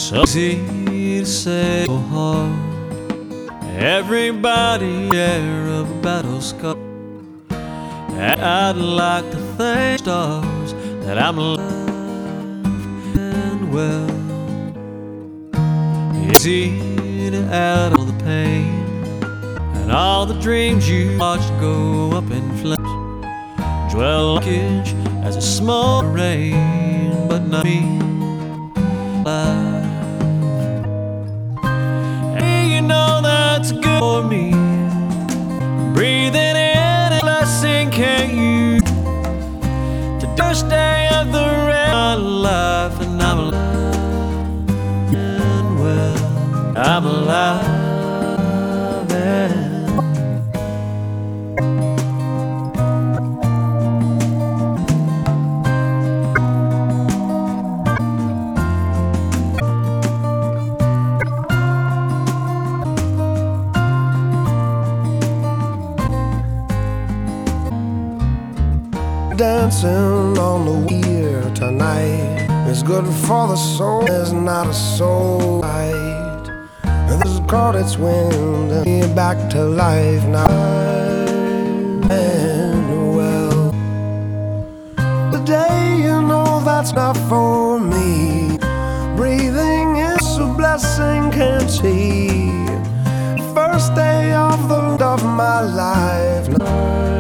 So easy to say, so hard. Everybody share of a battle scar. And I'd like to thank stars that I'm alive and well. It's easy to add all the pain and all the dreams you watched go up in flames. Dwell wreckage as a small rain, but not me alive. And you know that's good for me. Breathing in a blessing, can't you? To the first day of the rest of my life, and I'm alive and well. I'm alive and dancing on the wheel tonight is good for the soul. There's not a soul light. This has caught its wind and me back to life now. And well, the day you know that's not for me. Breathing is a blessing, can't see. First day of my life now.